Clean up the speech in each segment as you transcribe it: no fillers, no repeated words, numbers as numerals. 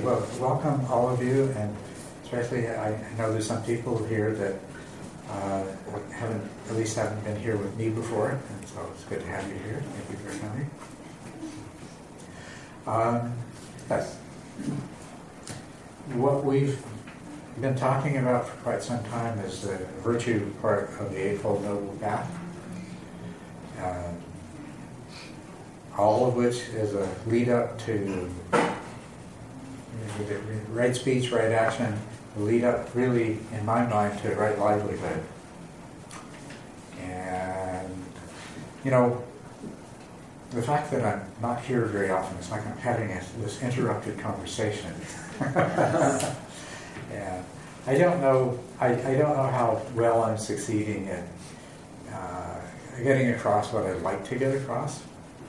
Well, welcome all of you, and especially I know there's some people here that at least haven't been here with me before, and so it's good to have you here. Thank you for coming. Yes. What we've been talking about for quite some time is the virtue part of the Eightfold Noble Path, all of which is a lead up to right speech, right action, lead up really, in my mind, to right livelihood. And, you know, the fact that I'm not here very often, it's like I'm having this interrupted conversation. And I don't know how well I'm succeeding in getting across what I'd like to get across.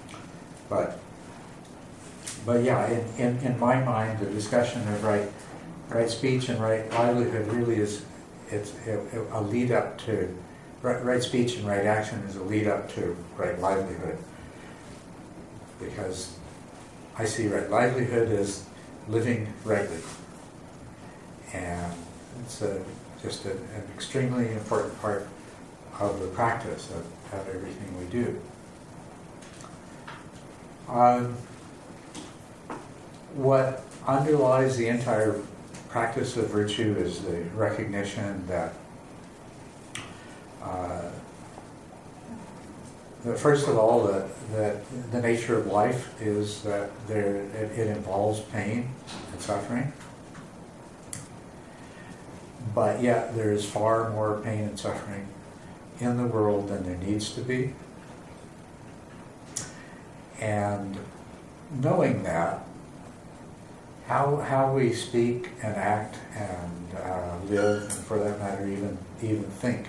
But yeah, in my mind, the discussion of right speech and right livelihood really it's a lead up to right speech and right action is a lead up to right livelihood, because I see right livelihood as living rightly, and it's just an extremely important part of the practice of everything we do. What underlies the entire practice of virtue is the recognition that first of all, that the nature of life is that it involves pain and suffering, but yet there is far more pain and suffering in the world than there needs to be. And knowing that, how we speak and act and live, and for that matter, even think.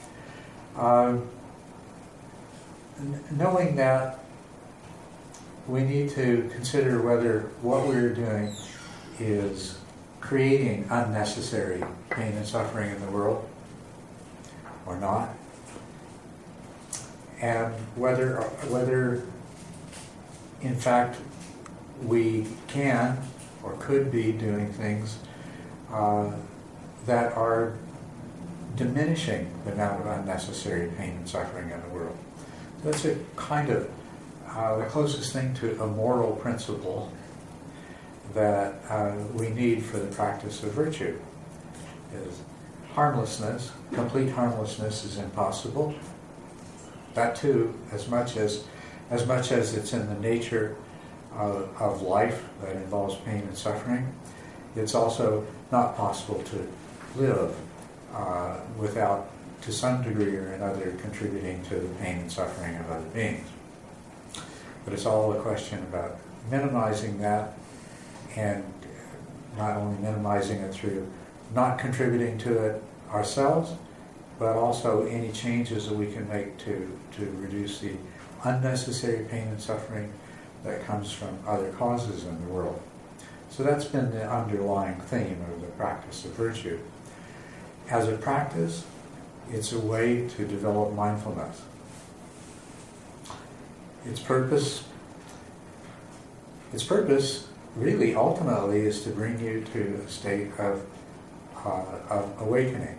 Knowing that, we need to consider whether what we're doing is creating unnecessary pain and suffering in the world or not, and whether in fact we can or could be doing things that are diminishing the amount of unnecessary pain and suffering in the world. So that's a kind of the closest thing to a moral principle that we need for the practice of virtue. Is harmlessness. Complete harmlessness is impossible. That too, as much as it's in the nature of life that involves pain and suffering, it's also not possible to live without, to some degree or another, contributing to the pain and suffering of other beings. But it's all a question about minimizing that, and not only minimizing it through not contributing to it ourselves, but also any changes that we can make to reduce the unnecessary pain and suffering that comes from other causes in the world. So that's been the underlying theme of the practice of virtue. As a practice, it's a way to develop mindfulness. Its purpose really ultimately is to bring you to a state of awakening.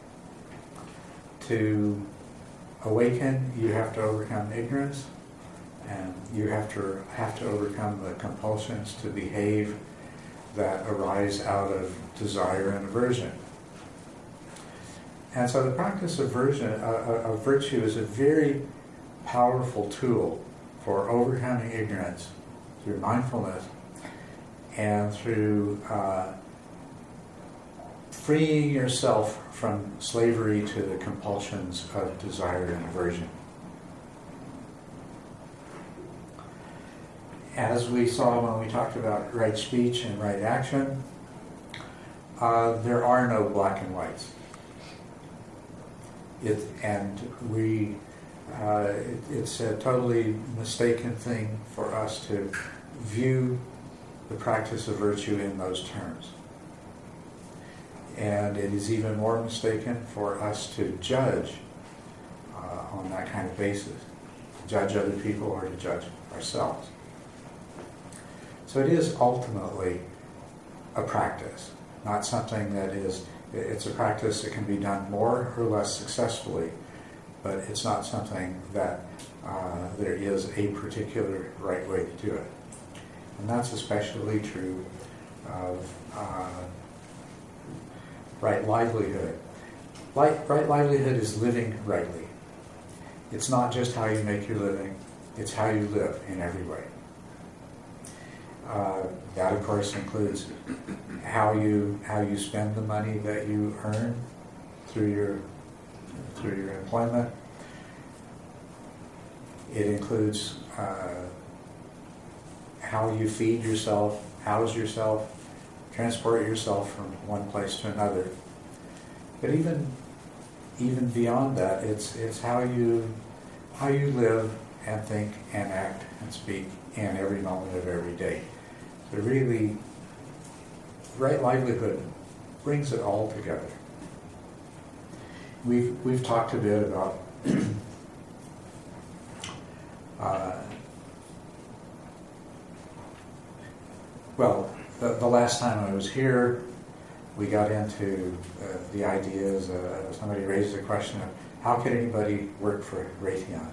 To awaken, you have to overcome ignorance, and you have to overcome the compulsions to behave that arise out of desire and aversion. And so the practice of virtue is a very powerful tool for overcoming ignorance through mindfulness and through freeing yourself from slavery to the compulsions of desire and aversion. As we saw when we talked about right speech and right action, there are no black and whites. It's a totally mistaken thing for us to view the practice of virtue in those terms. And it is even more mistaken for us to judge on that kind of basis, to judge other people or to judge ourselves. So it is ultimately a practice, not something that is, it's a practice that can be done more or less successfully, but it's not something that there is a particular right way to do it. And that's especially true of right livelihood. Right livelihood is living rightly. It's not just how you make your living, it's how you live in every way. That, of course, includes how you spend the money that you earn through your employment. It includes how you feed yourself, house yourself, transport yourself from one place to another. But even beyond that, it's how you live and think and act and speak in every moment of every day. So really, right livelihood brings it all together. We've talked a bit about well, the last time I was here, we got into the ideas. Somebody raised the question of how could anybody work for Raytheon?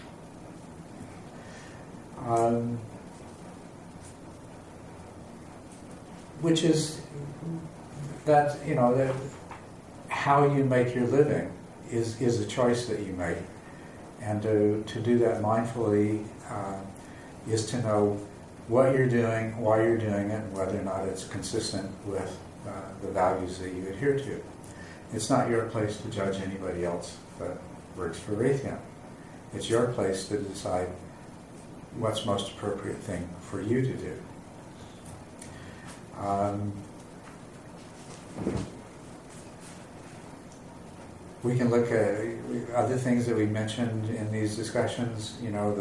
Which is that, that how you make your living is a choice that you make. And to do that mindfully is to know what you're doing, why you're doing it, and whether or not it's consistent with the values that you adhere to. It's not your place to judge anybody else that works for Raytheon. It's your place to decide what's most appropriate thing for you to do. We can look at other things that we mentioned in these discussions.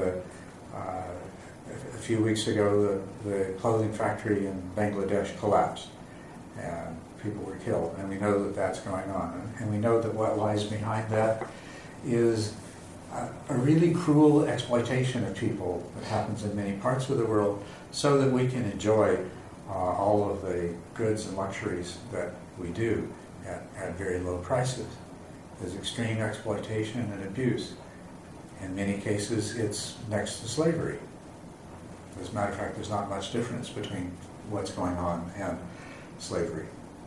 A few weeks ago, the clothing factory in Bangladesh collapsed, and people were killed, and we know that that's going on. And we know that what lies behind that is a really cruel exploitation of people that happens in many parts of the world so that we can enjoy all of the goods and luxuries that we do at very low prices. There's extreme exploitation and abuse. In many cases, it's next to slavery. As a matter of fact, there's not much difference between what's going on and slavery.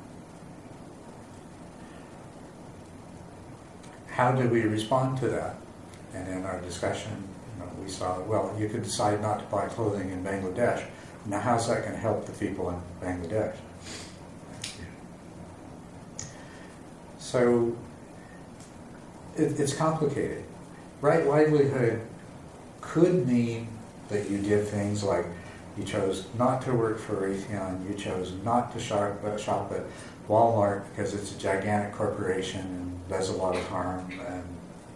How do we respond to that? And in our discussion, we saw, well, you could decide not to buy clothing in Bangladesh. Now, how's that going to help the people in Bangladesh? So, it's complicated. Right livelihood could mean that you did things like you chose not to work for Raytheon, you chose not to shop at Walmart because it's a gigantic corporation and does a lot of harm and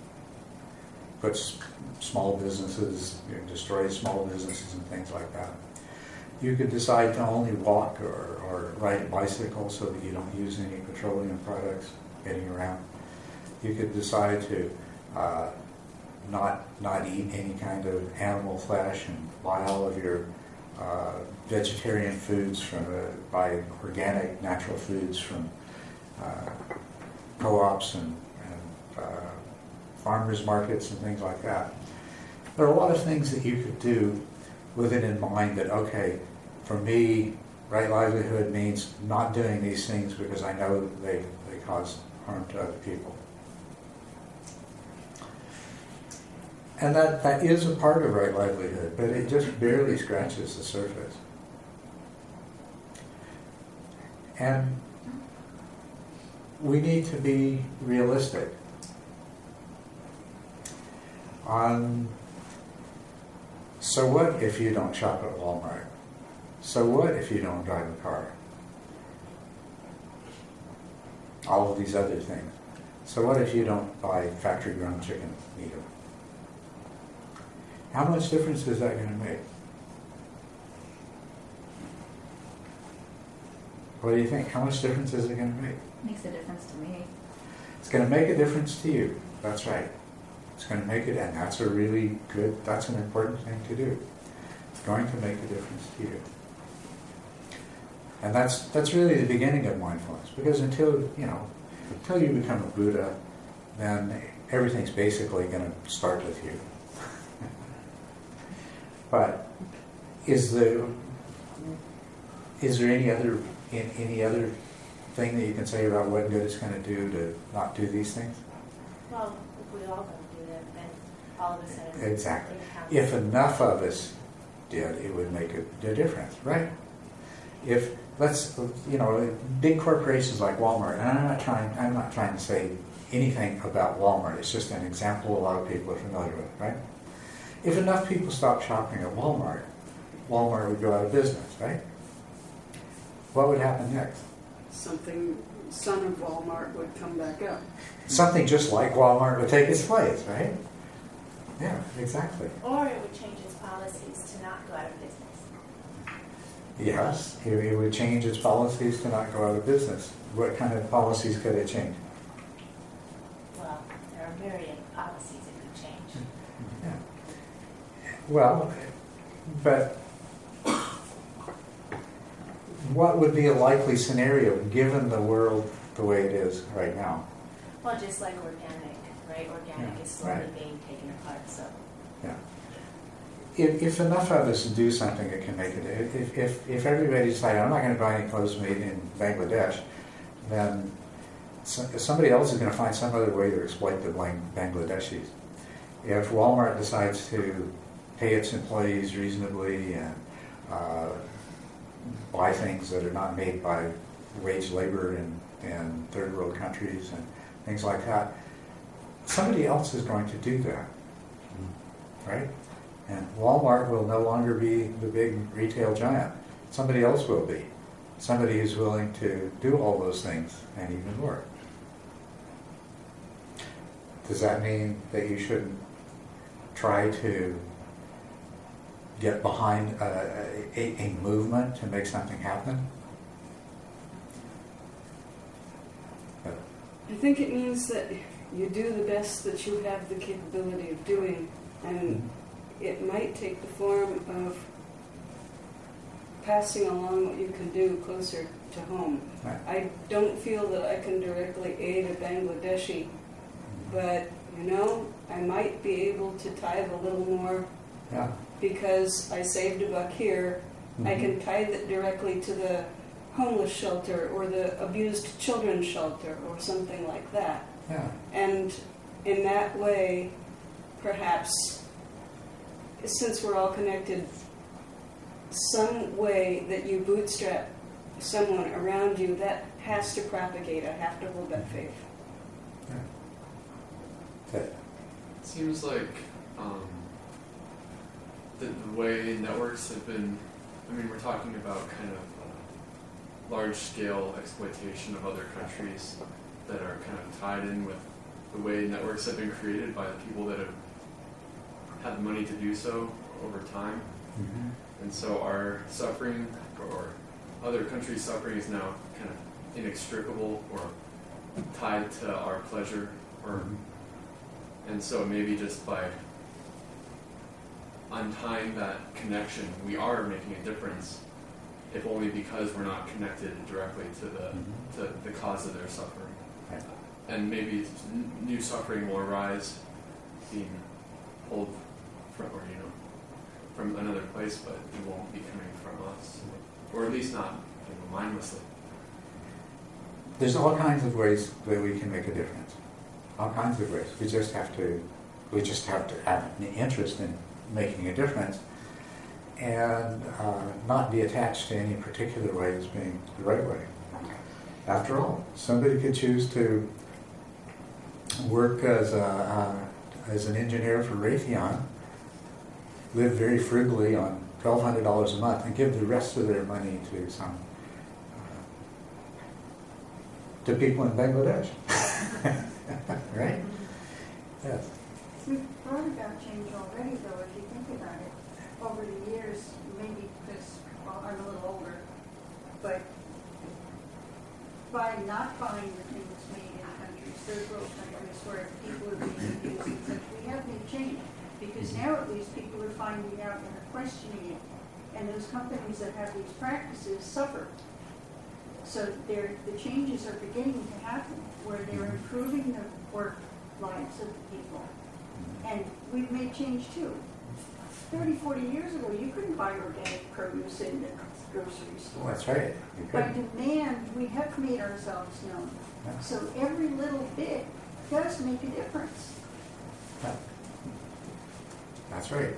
puts small businesses, destroys small businesses and things like that. You could decide to only walk or ride a bicycle so that you don't use any petroleum products getting around. You could decide to not eat any kind of animal flesh and buy all of your vegetarian foods buy organic natural foods from co-ops and farmers markets and things like that. There are a lot of things that you could do with it in mind that, okay, for me, right livelihood means not doing these things because I know they cause harm to other people. And that is a part of right livelihood, but it just barely scratches the surface. And we need to be realistic. So what if you don't shop at Walmart? So what if you don't drive a car? All of these other things. So what if you don't buy factory-grown chicken either? How much difference is that going to make? What do you think? How much difference is it going to make? Makes a difference to me. It's going to make a difference to you. That's right. It's going to make it, and that's a really good, that's an important thing to do. It's going to make a difference to you. And that's really the beginning of mindfulness, because until you become a Buddha, then everything's basically going to start with you. But is there any other thing that you can say about what good it's going to do to not do these things? Well, if we all don't do that, then all of a sudden... Exactly. If enough of us did, it would make a difference, right? If, big corporations like Walmart, and I'm not trying to say anything about Walmart, it's just an example a lot of people are familiar with, right? If enough people stopped shopping at Walmart, Walmart would go out of business, right? What would happen next? Some of Walmart would come back up. Something just like Walmart would take its place, right? Yeah, exactly. Or it would change its policies to not go out of business. Yes, it would change its policies to not go out of business. What kind of policies could it change? Well, there are myriad policies it could change. Yeah. Well, but what would be a likely scenario given the world the way it is right now? Well, just like organic, right? Organic is slowly being taken apart, so... Yeah. If enough of us do something, it can make it. If everybody decided, I'm not going to buy any clothes made in Bangladesh, then somebody else is going to find some other way to exploit the Bangladeshis. If Walmart decides to pay its employees reasonably and buy things that are not made by wage labor in third world countries and things like that, somebody else is going to do that, right? And Walmart will no longer be the big retail giant. Somebody else will be. Somebody who's willing to do all those things and even more. Does that mean that you shouldn't try to get behind a movement to make something happen? I think it means that you do the best that you have the capability of doing, and it might take the form of passing along what you can do closer to home. Right. I don't feel that I can directly aid a Bangladeshi, but I might be able to tithe a little more because I saved $1 here. I can tithe it directly to the homeless shelter or the abused children's shelter or something like that. Yeah. And in that way, perhaps, since we're all connected, some way that you bootstrap someone around you, that has to propagate. I have to hold that faith. Yeah. Okay. It seems like the way networks have been, we're talking about kind of large-scale exploitation of other countries that are kind of tied in with the way networks have been created by the people that have had the money to do so over time. Mm-hmm. And so our suffering, or other countries' suffering, is now kind of inextricable or tied to our pleasure. And so maybe just by untying that connection, we are making a difference, if only because we're not connected directly to the cause of their suffering. Right. And maybe new suffering will arise, being pulled from another place, but it won't be coming from us, or at least not mindlessly. There's all kinds of ways that we can make a difference. All kinds of ways. We just have to have an interest in making a difference, and not be attached to any particular way as being the right way. After all, somebody could choose to work as an engineer for Raytheon, live very frugally on $1,200 a month, and give the rest of their money to to people in Bangladesh. Right? Yes. We've thought about change already, though, if you think about it. Over the years, maybe because, I'm a little older, but by not buying the things made in countries, third world countries, where people are being abused and such, we have made change. Because now at least people are finding out and are questioning it. And those companies that have these practices suffer. So the changes are beginning to happen, where they're improving the work lives of the people. And we've made change too. 30, 40 years ago, you couldn't buy organic produce in the grocery store. Well, that's right. You By couldn't. demand, we have made ourselves known. Yeah. So every little bit does make a difference. Yeah. That's right.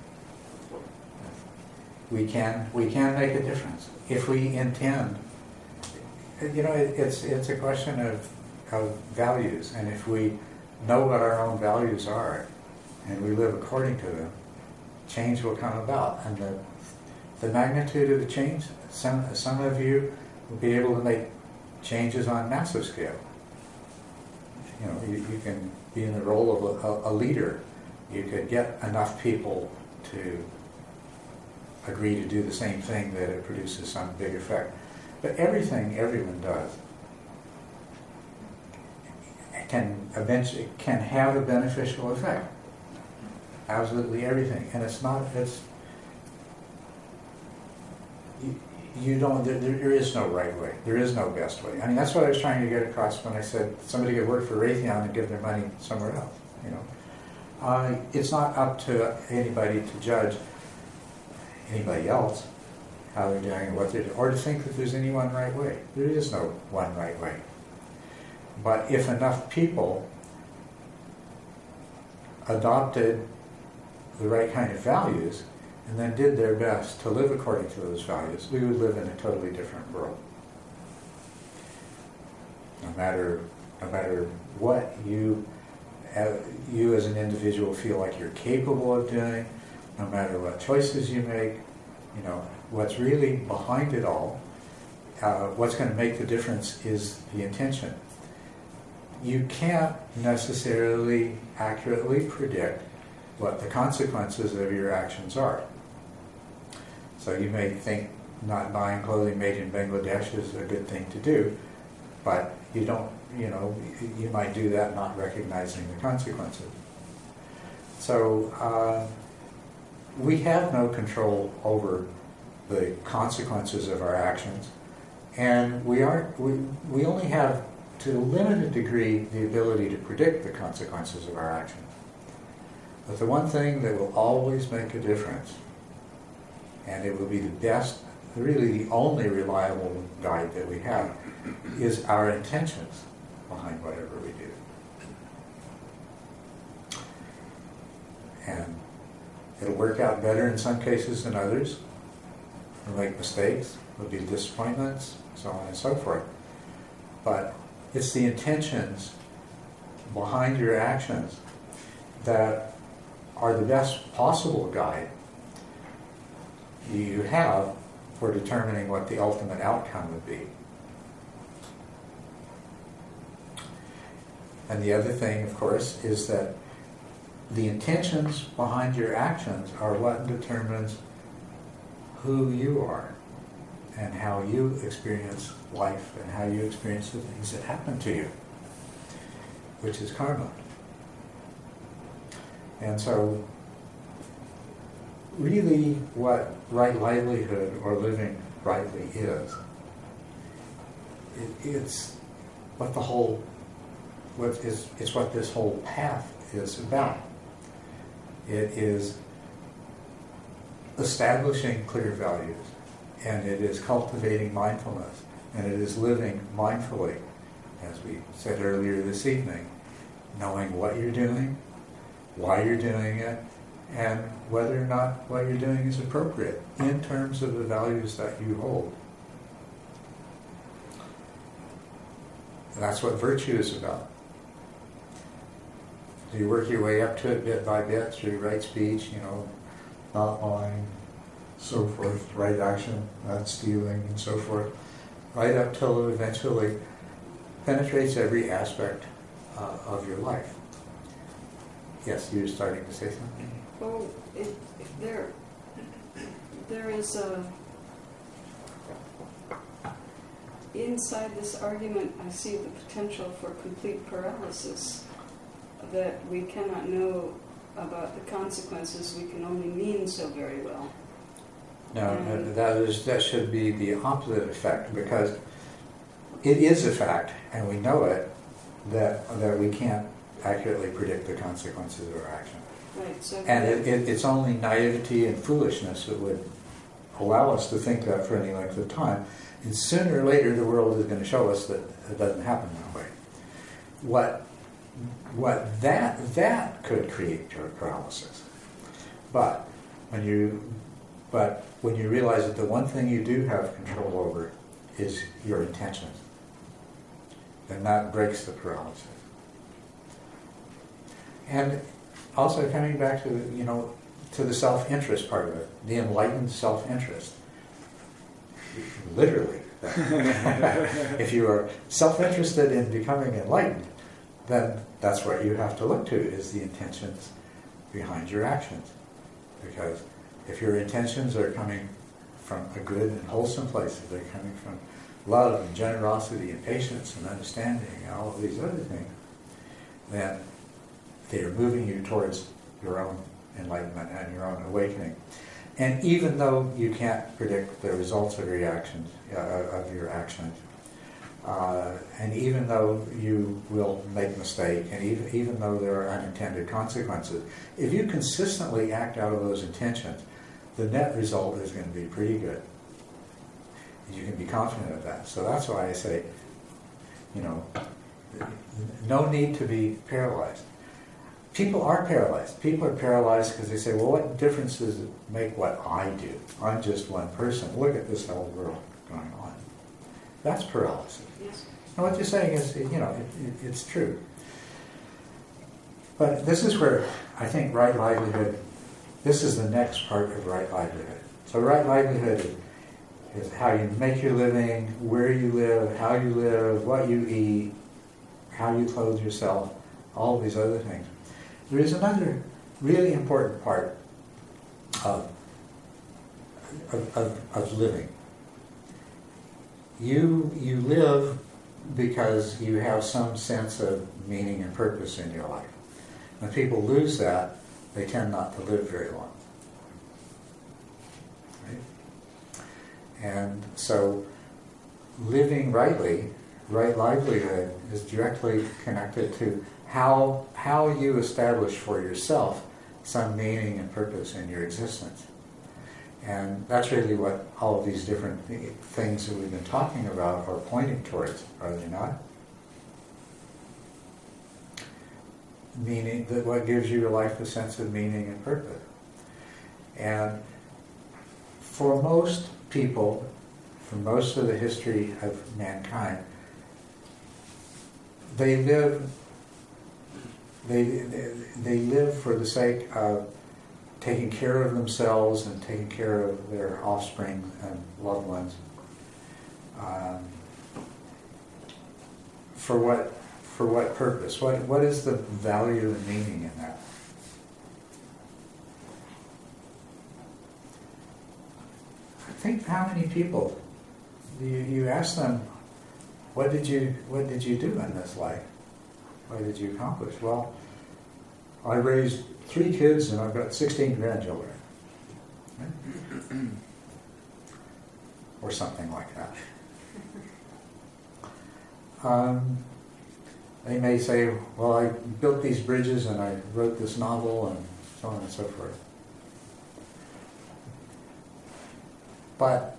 We can make a difference if we intend. You know, it's a question of values, and if we know what our own values are, and we live according to them, change will come about. And the magnitude of the change, some of you will be able to make changes on massive scale. You know, you can be in the role of a leader. You could get enough people to agree to do the same thing that it produces some big effect. But everything everyone does can have a beneficial effect. Absolutely everything. And there is no right way. There is no best way. I mean, that's what I was trying to get across when I said somebody could work for Raytheon and give their money somewhere else, you know. It's not up to anybody to judge anybody else how they're doing and what they're doing, or to think that there's any one right way. There is no one right way. But if enough people adopted the right kind of values and then did their best to live according to those values, we would live in a totally different world. No matter what you as an individual feel like you're capable of doing, no matter what choices you make, you know, what's really behind it all, what's going to make the difference is the intention. You can't necessarily accurately predict what the consequences of your actions are. So you may think not buying clothing made in Bangladesh is a good thing to do, but you don't, you know, you might do that not recognizing the consequences. So we have no control over the consequences of our actions, and we only have, to a limited degree, the ability to predict the consequences of our actions. But the one thing that will always make a difference, and it will be the best, really the only reliable guide that we have, is our intentions behind whatever we do. And it'll work out better in some cases than others. We'll make mistakes, there'll be disappointments, so on and so forth. But it's the intentions behind your actions that are the best possible guide you have for determining what the ultimate outcome would be. And the other thing, of course, is that the intentions behind your actions are what determines who you are and how you experience life and how you experience the things that happen to you, which is karma. And so really what right livelihood or living rightly is, it's what this whole path is about. It is establishing clear values, and it is cultivating mindfulness, and it is living mindfully, as we said earlier this evening, knowing what you're doing, why you're doing it, and whether or not what you're doing is appropriate in terms of the values that you hold. And that's what virtue is about. So you work your way up to it bit by bit through right speech, not lying, so forth, right action, not stealing, and so forth, right up till it eventually penetrates every aspect of your life. Yes, you were starting to say something? Well, there is inside this argument, I see the potential for complete paralysis, that we cannot know about the consequences, we can only mean so very well. No, that should be the opposite effect, because it is a fact, and we know it, that we can't accurately predict the consequences of our action. Right, so And it's only naivety and foolishness that would allow us to think that for any length of time. And sooner or later, the world is going to show us that it doesn't happen that way. What that could create paralysis. But when you realize that the one thing you do have control over is your intentions, then that breaks the paralysis. And also coming back to the self-interest part of it, the enlightened self-interest. Literally. If you are self-interested in becoming enlightened, then that's what you have to look to, is the intentions behind your actions. Because if your intentions are coming from a good and wholesome place, if they're coming from love and generosity and patience and understanding and all of these other things, then they are moving you towards your own enlightenment and your own awakening. And even though you can't predict the results of your actions, and even though you will make mistakes, and even though there are unintended consequences, if you consistently act out of those intentions, the net result is going to be pretty good. And you can be confident of that. So that's why I say, no need to be paralyzed. People are paralyzed. People are paralyzed because they say, well, what difference does it make what I do? I'm just one person. Look at this whole world going on. That's paralysis. Yes. And what you're saying is, it's true. But this is where I think right livelihood, this is the next part of right livelihood. So right livelihood is how you make your living, where you live, how you live, what you eat, how you clothe yourself, all of these other things. There is another really important part of living. You live because you have some sense of meaning and purpose in your life. When people lose that, they tend not to live very long. Right? And so living rightly, right livelihood, is directly connected to how you establish for yourself some meaning and purpose in your existence. And that's really what all of these different things that we've been talking about are pointing towards, are they not? Meaning, that what gives your life a sense of meaning and purpose. And for most people, for most of the history of mankind, they live for the sake of taking care of themselves and taking care of their offspring and loved ones. For what purpose? What is the value and meaning in that? Think how many people you ask them, what did you do in this life? What did you accomplish? Well, I raised 3 kids and I've got 16 grandchildren. Right? Or something like that. They may say, well, I built these bridges and I wrote this novel and so on and so forth. But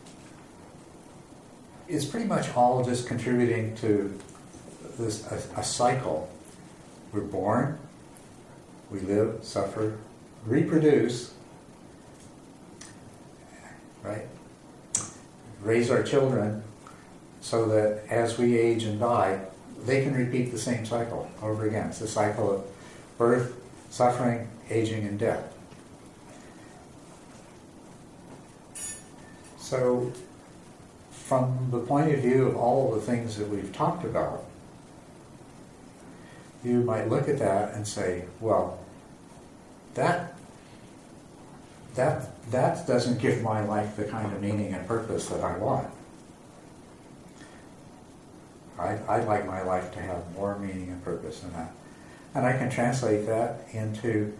it's pretty much all just contributing to this a cycle. We're born, we live, suffer, reproduce, right? Raise our children so that as we age and die, they can repeat the same cycle over again. It's a cycle of birth, suffering, aging, and death. So, from the point of view of all of the things that we've talked about, you might look at that and say, well, that doesn't give my life the kind of meaning and purpose that I want. I'd like my life to have more meaning and purpose than that. And I can translate that into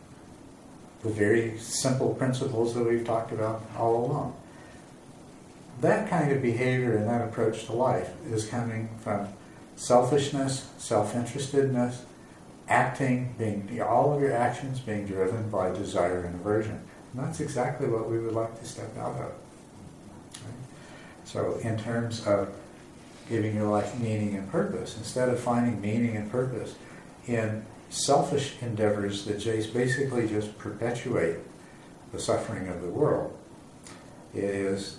the very simple principles that we've talked about all along. that kind of behavior and that approach to life is coming from selfishness, self-interestedness, acting, all of your actions being driven by desire and aversion. And that's exactly what we would like to step out of. Right? So in terms of giving your life meaning and purpose, instead of finding meaning and purpose in selfish endeavors that basically just perpetuate the suffering of the world, this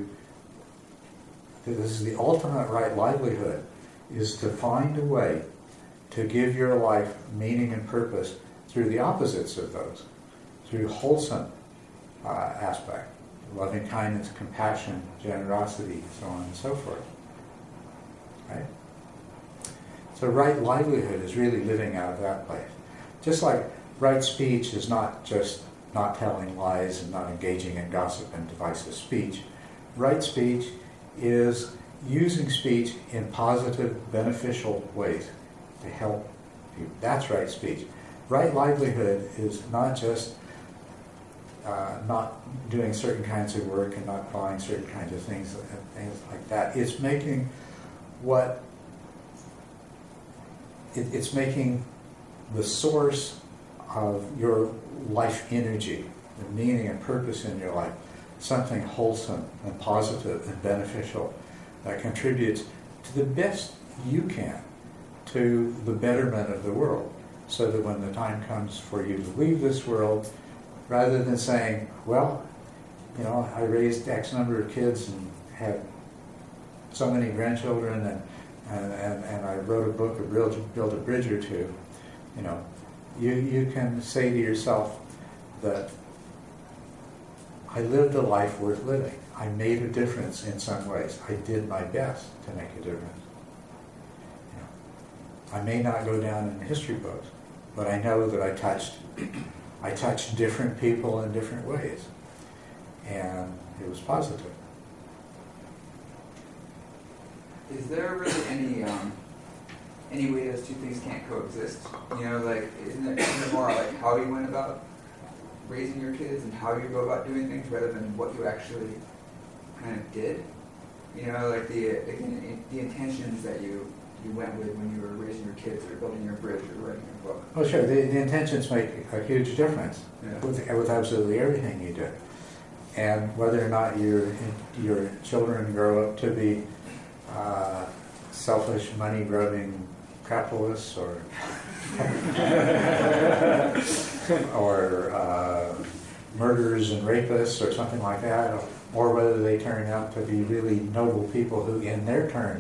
is the ultimate right livelihood, is to find a way to give your life meaning and purpose through the opposites of those, through wholesome aspect, loving kindness, compassion, generosity, so on and so forth. Right? So right livelihood is really living out of that place. Just like right speech is not just not telling lies and not engaging in gossip and divisive speech. Right speech is using speech in positive, beneficial ways to help people. That's right speech. Right livelihood is not just not doing certain kinds of work and not buying certain kinds of things like that. It's making it's making the source of your life energy, the meaning and purpose in your life, something wholesome and positive and beneficial that contributes to the best you can to the betterment of the world, so that when the time comes for you to leave this world, rather than saying, well, I raised X number of kids and had so many grandchildren and I wrote a book or built a bridge or two, you can say to yourself that I lived a life worth living. I made a difference in some ways. I did my best to make a difference. I may not go down in the history books, but I know that I touched different people in different ways, and it was positive. Is there really any way those two things can't coexist? Isn't it more like how you went about raising your kids and how you go about doing things rather than what you actually kind of did? The intentions that you went with when you were raising your kids or building your bridge or writing your book. Oh, sure. The intentions make a huge difference Yeah. with absolutely everything you do. And whether or not your children grow up to be selfish, money-grubbing capitalists or murderers and rapists or something like that, or whether they turn out to be really noble people who, in their turn,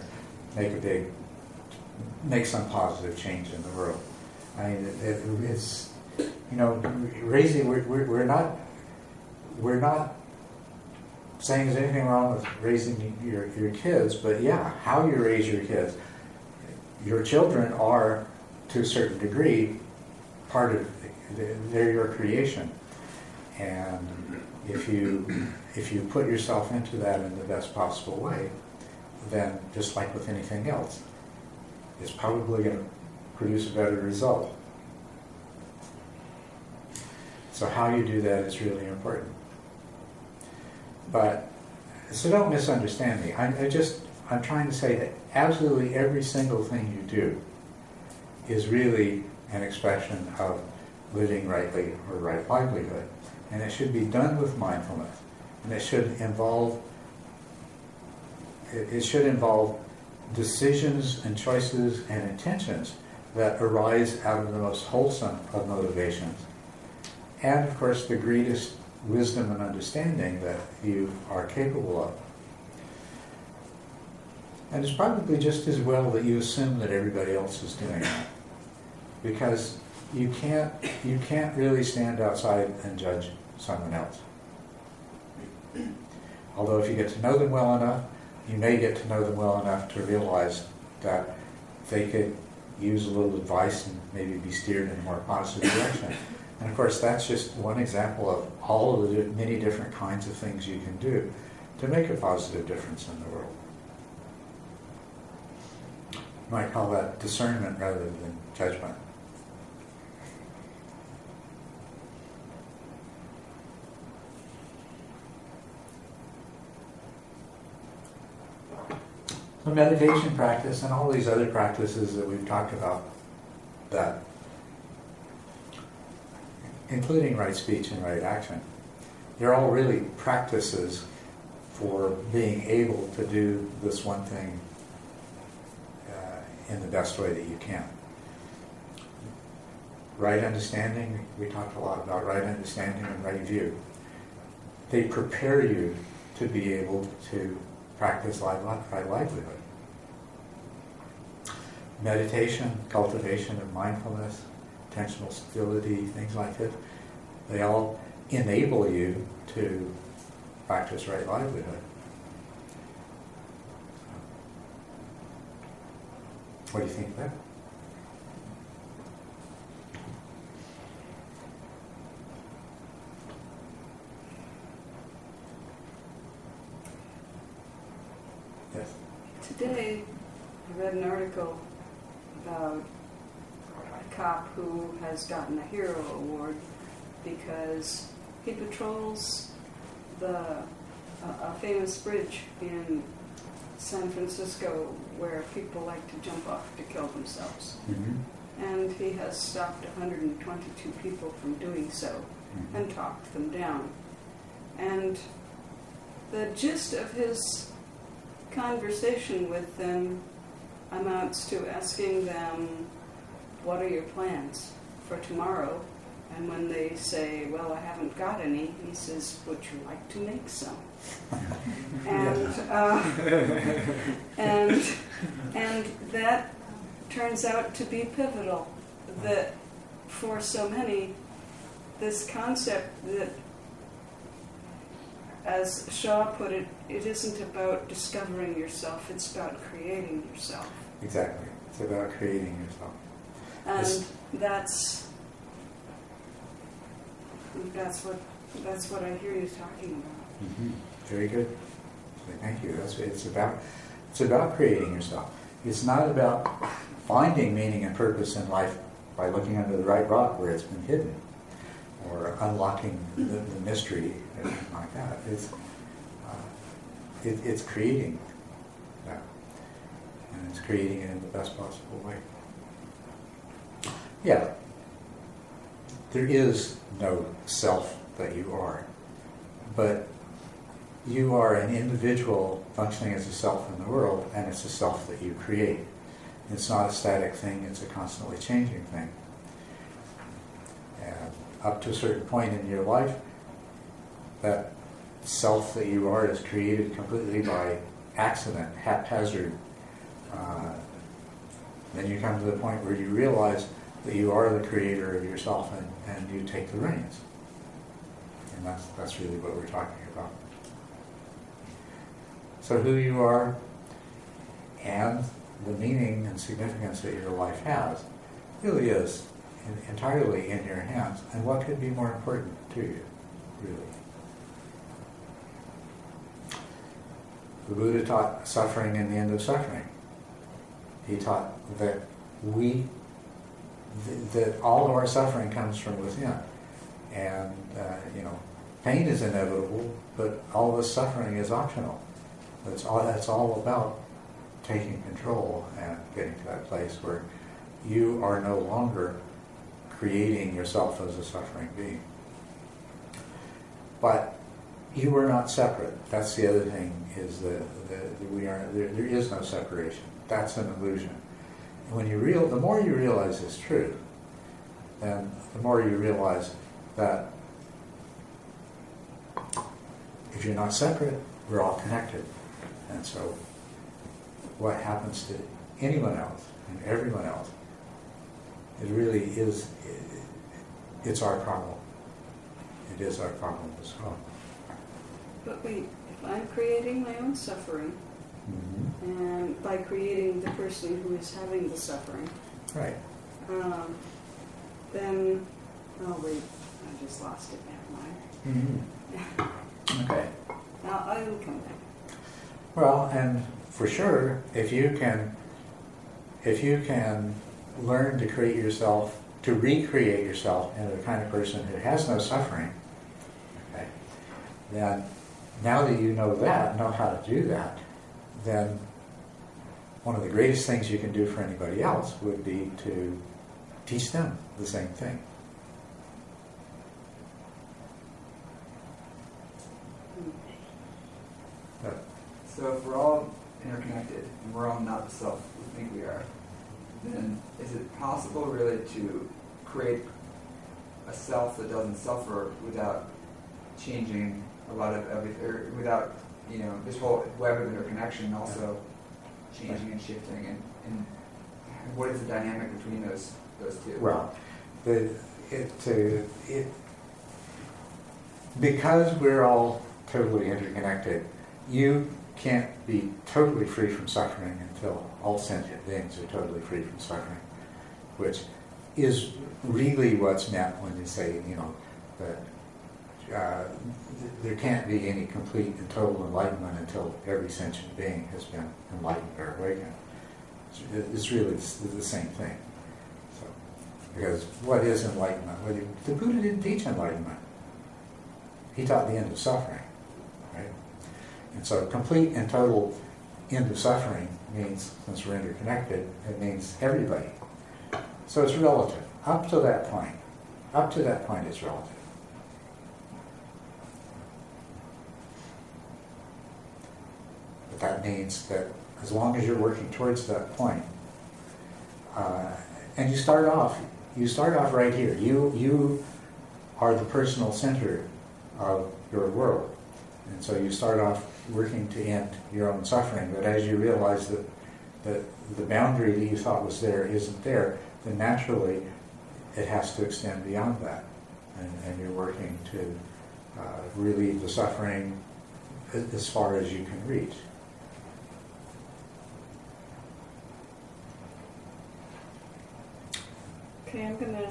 make some positive change in the world. I mean, it's raising. We're not saying there's anything wrong with raising your kids, but yeah, how you raise your kids. Your children are, to a certain degree, part of. They're your creation, and if you put yourself into that in the best possible way, then just like with anything else, it's probably going to produce a better result. So how you do that is really important. But, so don't misunderstand me. I'm trying to say that absolutely every single thing you do is really an expression of living rightly or right livelihood. And it should be done with mindfulness. And it should involve decisions and choices and intentions that arise out of the most wholesome of motivations. And of course the greatest wisdom and understanding that you are capable of. And it's probably just as well that you assume that everybody else is doing that. Because you can't really stand outside and judge someone else. Although if you get to know them well enough, you may get to know them well enough to realize that they could use a little advice and maybe be steered in a more positive direction. And of course, that's just one example of all of the many different kinds of things you can do to make a positive difference in the world. You might call that discernment rather than judgment. The meditation practice and all these other practices that we've talked about, that, including right speech and right action, they're all really practices for being able to do this one thing in the best way that you can. Right understanding, we talked a lot about right understanding and right view. They prepare you to be able to practice right livelihood. Meditation, cultivation of mindfulness, attentional stability, things like that, they all enable you to practice right livelihood. What do you think of that? Yes. Today, I read an article about a cop who has gotten a Hero Award because he patrols a famous bridge in San Francisco where people like to jump off to kill themselves. Mm-hmm. And he has stopped 122 people from doing so Mm-hmm. and talked them down. And the gist of his conversation with them amounts to asking them, what are your plans for tomorrow? And when they say, well, I haven't got any, he says, would you like to make some? And that turns out to be pivotal, that for so many, this concept that, as Shaw put it, it isn't about discovering yourself, it's about creating yourself. Exactly. It's about creating yourself. And that's what I hear you talking about. Mm-hmm. Very good. Thank you. It's about creating yourself. It's not about finding meaning and purpose in life by looking under the right rock where it's been hidden, or unlocking the mystery or anything like that. It's creating that, and it's creating it in the best possible way. Yeah, there is no self that you are, but you are an individual functioning as a self in the world, and it's a self that you create. It's not a static thing, it's a constantly changing thing. And up to a certain point in your life, that self that you are is created completely by accident, haphazard. Then you come to the point where you realize that you are the creator of yourself, and you take the reins. And that's really what we're talking about. So who you are and the meaning and significance that your life has really is entirely in your hands. And what could be more important to you, really? The Buddha taught suffering and the end of suffering. He taught that that all of our suffering comes from within. And, pain is inevitable, but all of this suffering is optional. That's all about taking control and getting to that place where you are no longer creating yourself as a suffering being. But you are not separate. That's the other thing, is that there is no separation. That's an illusion. And the more you realize this truth, then the more you realize that if you're not separate, we're all connected. And so what happens to anyone else and everyone else, it really is, it's our problem. It is our problem as well. But wait, if I'm creating my own suffering, Mm-hmm. and by creating the person who is having the suffering, Right. then, oh wait, I just lost it, never mind. Mm-hmm. Okay. Now I will come back. Well, and for sure, if you can learn to create yourself, to recreate yourself into the kind of person who has no suffering, okay, then now that you know how to do that, then one of the greatest things you can do for anybody else would be to teach them the same thing. But, So if we're all interconnected and we're all not the self we think we are, then is it possible really to create a self that doesn't suffer without changing a lot of everything, or without, this whole web of interconnection also changing and shifting, and what is the dynamic between those two? well, because we're all totally interconnected, you can't be totally free from suffering until all sentient beings are totally free from suffering, which is really what's meant when you say, that there can't be any complete and total enlightenment until every sentient being has been enlightened or awakened. It's really the same thing. So, because what is enlightenment? The Buddha didn't teach enlightenment. He taught the end of suffering, right? And so complete and total end of suffering means, since we're interconnected, it means everybody. So it's relative. Up to that point it's relative. But that means that as long as you're working towards that point, and you start off right here. You are the personal center of your world. And so you start off working to end your own suffering, but as you realize that the boundary that you thought was there isn't there, then naturally it has to extend beyond that. And you're working to relieve the suffering as far as you can reach. Okay, I'm gonna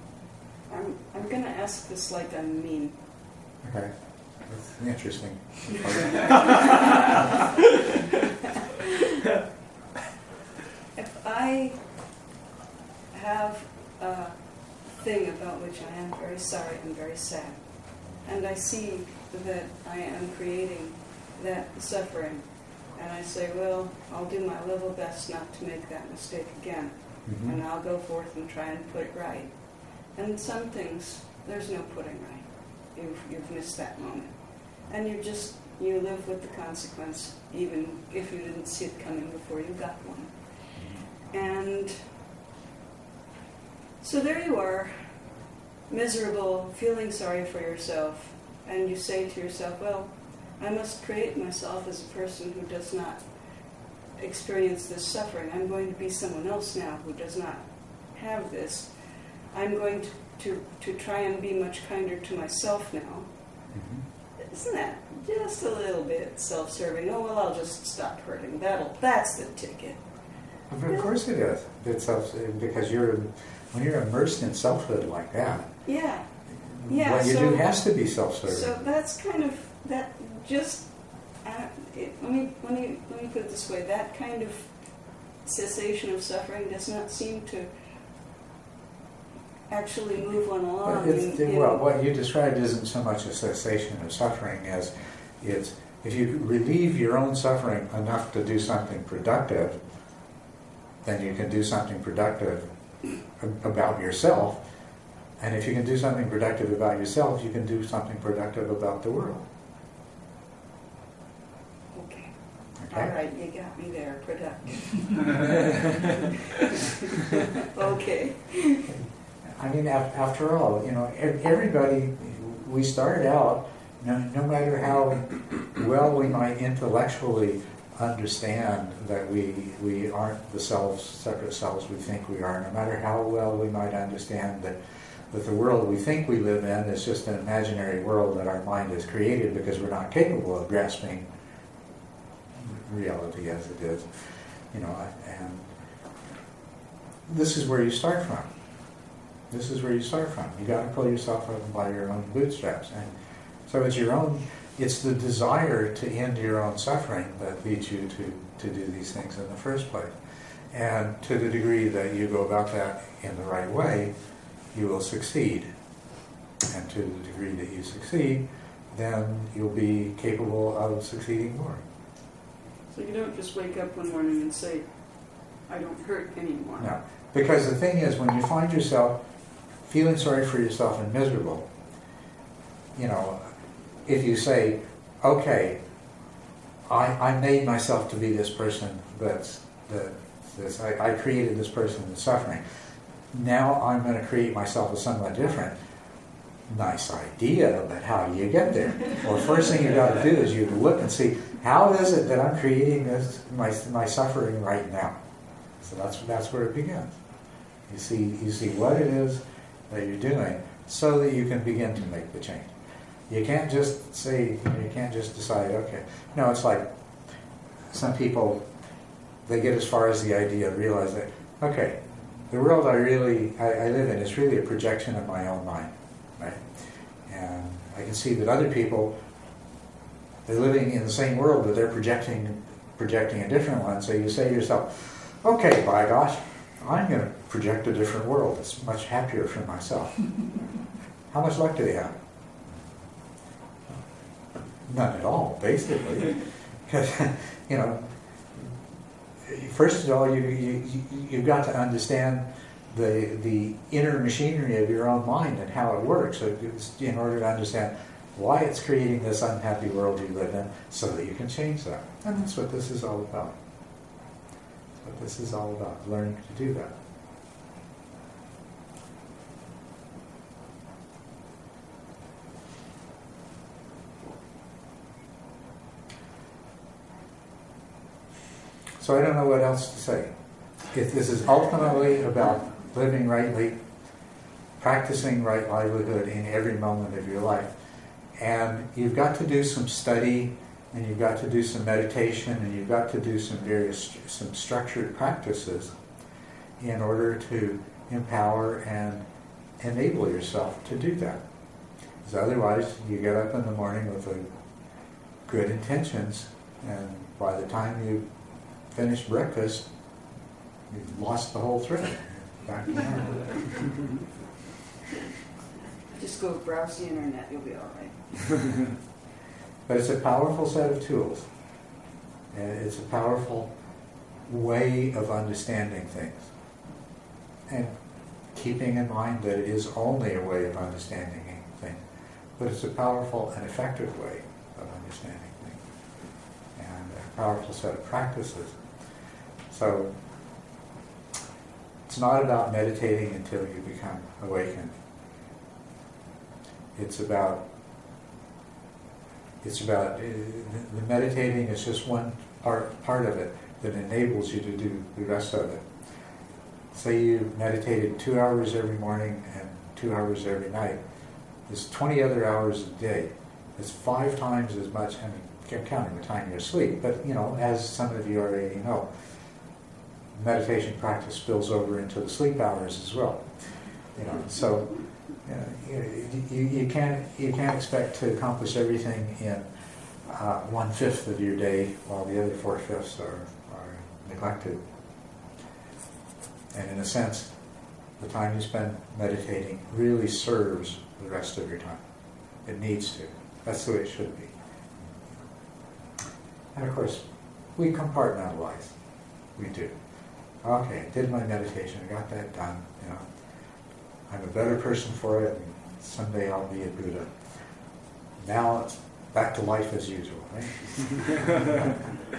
ask this like I'm mean. Okay, that's interesting. If I have a thing about which I am very sorry and very sad, and I see that I am creating that suffering, and I say, well, I'll do my level best not to make that mistake again, and I'll go forth and try and put it right. And some things, there's no putting right. You've missed that moment. And you live with the consequence, even if you didn't see it coming before you got one. And so there you are, miserable, feeling sorry for yourself, and you say to yourself, well, I must create myself as a person who does not experience this suffering. I'm going to be someone else now who does not have this. I'm going to try and be much kinder to myself now. Mm-hmm. Isn't that just a little bit self-serving? Oh, well, I'll just stop hurting. That's the ticket. Of course it is. It's because when you're immersed in selfhood like that, yeah, what you do has to be self-serving. So that's kind of that. Just let me put it this way: that kind of cessation of suffering does not seem to actually move one along. What you described isn't so much a cessation of suffering as it's if you relieve your own suffering enough to do something productive, then you can do something productive about yourself. And if you can do something productive about yourself, you can do something productive about the world. Okay. Okay? All right, you got me there, productive. Okay. I mean, after all, everybody, we started out, no matter how well we might intellectually understand that we aren't the separate selves we think we are, no matter how well we might understand that the world we think we live in is just an imaginary world that our mind has created because we're not capable of grasping reality as it is, and this is where you start from. This is where you start from. You got to pull yourself up by your own bootstraps, and so it's the desire to end your own suffering that leads you to do these things in the first place. And to the degree that you go about that in the right way, you will succeed. And to the degree that you succeed, then you'll be capable of succeeding more. So you don't just wake up one morning and say, I don't hurt anymore. No, because the thing is, when you find yourself feeling sorry for yourself and miserable, you know, if you say, okay, I made myself to be this person I created this person that's suffering. Now I'm going to create myself as somewhat different. Nice idea, but how do you get there? Well, the first thing you got to do is you look and see, how is it that I'm creating this my suffering right now? So that's where it begins. You see what it is that you're doing, so that you can begin to make the change. You can't just say, you can't just decide, okay. No, it's like some people, they get as far as the idea of realize that, okay, the world I live in is really a projection of my own mind, right? And I can see that other people, they're living in the same world, but they're projecting a different one. So you say to yourself, okay, by gosh, I'm going to project a different world. It's much happier for myself. How much luck do they have? None at all, basically. Because, you know, first of all, you've got to understand the inner machinery of your own mind and how it works, in order to understand why it's creating this unhappy world you live in, so that you can change that. And that's what this is all about. That's what this is all about, learning to do that. So I don't know what else to say. If this is ultimately about living rightly, practicing right livelihood in every moment of your life, and you've got to do some study, and you've got to do some meditation, and you've got to do some structured practices in order to empower and enable yourself to do that. Because otherwise, you get up in the morning with good intentions, and by the time you finish breakfast, you've lost the whole thread. Back to normal. Just go browse the internet, you'll be all right. But it's a powerful set of tools. And it's a powerful way of understanding things. And keeping in mind that it is only a way of understanding things. But it's a powerful and effective way of understanding things. And a powerful set of practices. So, it's not about meditating until you become awakened. It's about the meditating is just one part of it that enables you to do the rest of it. Say you meditated 2 hours every morning and 2 hours every night. There's 20 other hours a day. It's 5 times as much. I mean, counting the time you're asleep, but as some of you already know, meditation practice spills over into the sleep hours as well. So you can't expect to accomplish everything in 1/5 of your day, while the other 4/5 are neglected. And in a sense, the time you spend meditating really serves the rest of your time. It needs to. That's the way it should be. And of course, we compartmentalize. We do. Okay, I did my meditation, I got that done, I'm a better person for it, and someday I'll be a Buddha. Now it's back to life as usual, right?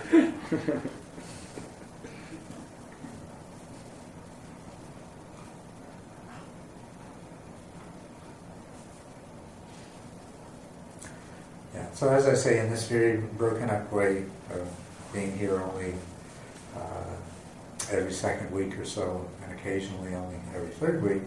Yeah, so as I say, in this very broken up way of being here only every second week or so, and occasionally only every third week,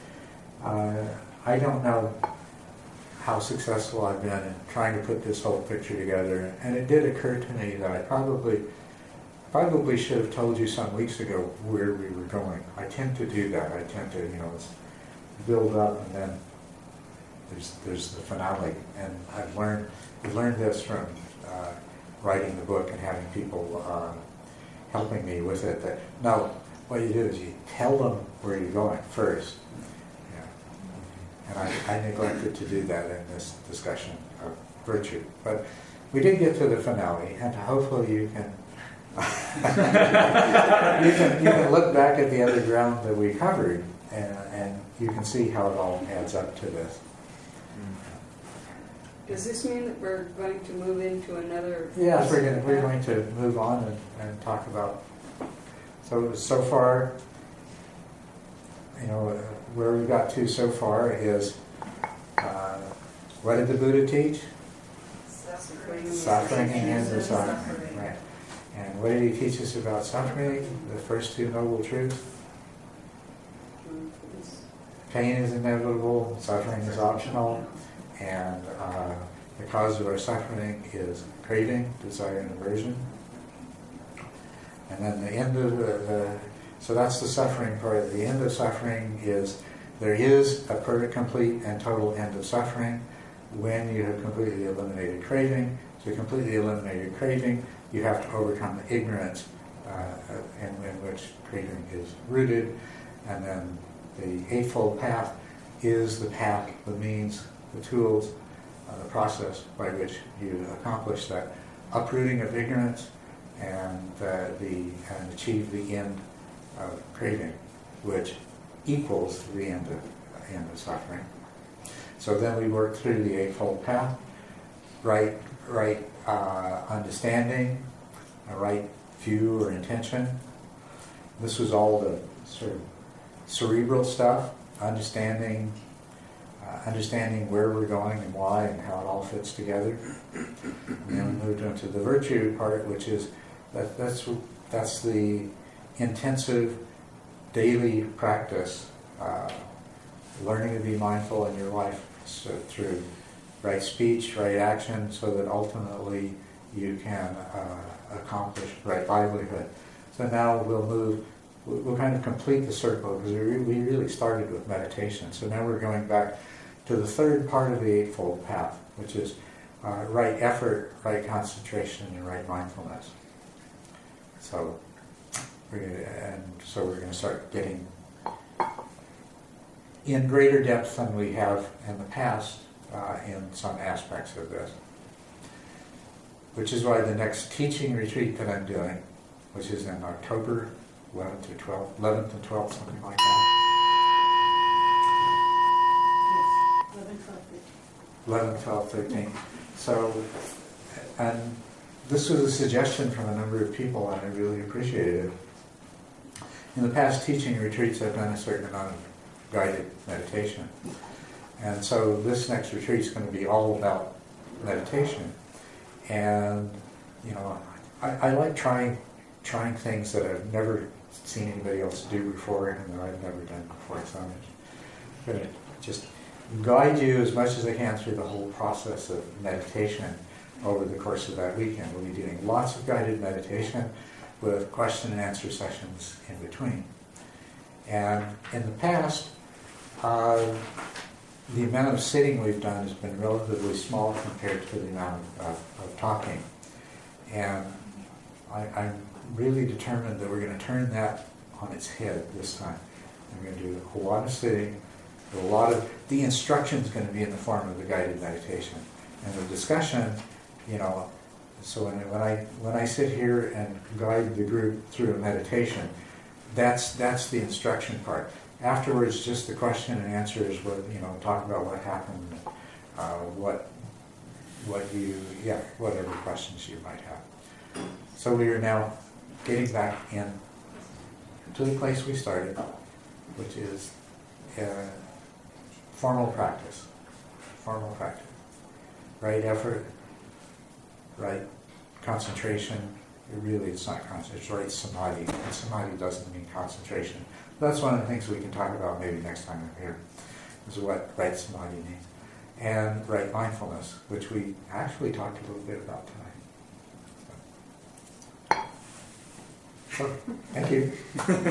I don't know how successful I've been in trying to put this whole picture together, and it did occur to me that I probably should have told you some weeks ago where we were going. I tend to do that. I tend to, build up, and then there's the finale. And I've learned this from writing the book and having people helping me with it. That no, what you do is you tell them where you're going first. And I neglected to do that in this discussion of virtue. But we did get to the finale, and hopefully you can You can look back at the other ground that we covered, and you can see how it all adds up to this. Does this mean that we're going to move into another? Yes, we're going to move on and talk about. So far, where we got to so far is what did the Buddha teach? Suffering and end of suffering. Right. And what did he teach us about suffering? The first two noble truths. Pain is inevitable, suffering is optional, and the cause of our suffering is craving, desire, and aversion. And then the end of so that's the suffering part. The end of suffering is there is a perfect, complete, and total end of suffering when you have completely eliminated craving. To completely eliminate your craving, you have to overcome the ignorance in which craving is rooted. And then the Eightfold Path is the path, the means, the tools, the process by which you accomplish that uprooting of ignorance and achieve the end of craving, which equals the end of suffering. So then we work through the Eightfold Path, right understanding, a right view or intention. This was all the sort of cerebral stuff, understanding where we're going and why and how it all fits together. And then we moved into the virtue part, which is that's the intensive daily practice, learning to be mindful in your life through right speech, right action, so that ultimately you can accomplish right livelihood. So now we'll kind of complete the circle, because we really started with meditation. So now we're going back to the third part of the Eightfold Path, which is right effort, right concentration, and right mindfulness. So we're going to start getting in greater depth than we have in the past in some aspects of this. Which is why the next teaching retreat that I'm doing, which is in October 11th and 12th, something like that. Yes, 11, 12, 13. So, and this was a suggestion from a number of people, and I really appreciated it. In the past teaching retreats, I've done a certain amount of guided meditation. And so this next retreat is going to be all about meditation. And, I like trying things that I've never seen anybody else do before and that I've never done before. So I'm going to just guide you as much as I can through the whole process of meditation over the course of that weekend. We'll be doing lots of guided meditation with question and answer sessions in between. And in the past, the amount of sitting we've done has been relatively small compared to the amount of talking. And I'm really determined that we're going to turn that on its head this time. We're going to do a lot of sitting, the instruction is going to be in the form of the guided meditation. And the discussion, so when I sit here and guide the group through a meditation, that's the instruction part. Afterwards, just the question and answers, talk about what happened, whatever questions you might have. So we are now getting back in to the place we started, which is formal practice. Right effort, right concentration. It's not concentration, it's right samadhi. And samadhi doesn't mean concentration. That's one of the things we can talk about maybe next time I'm here, is what right samadhi means. And right mindfulness, which we actually talked a little bit about tonight. So thank you.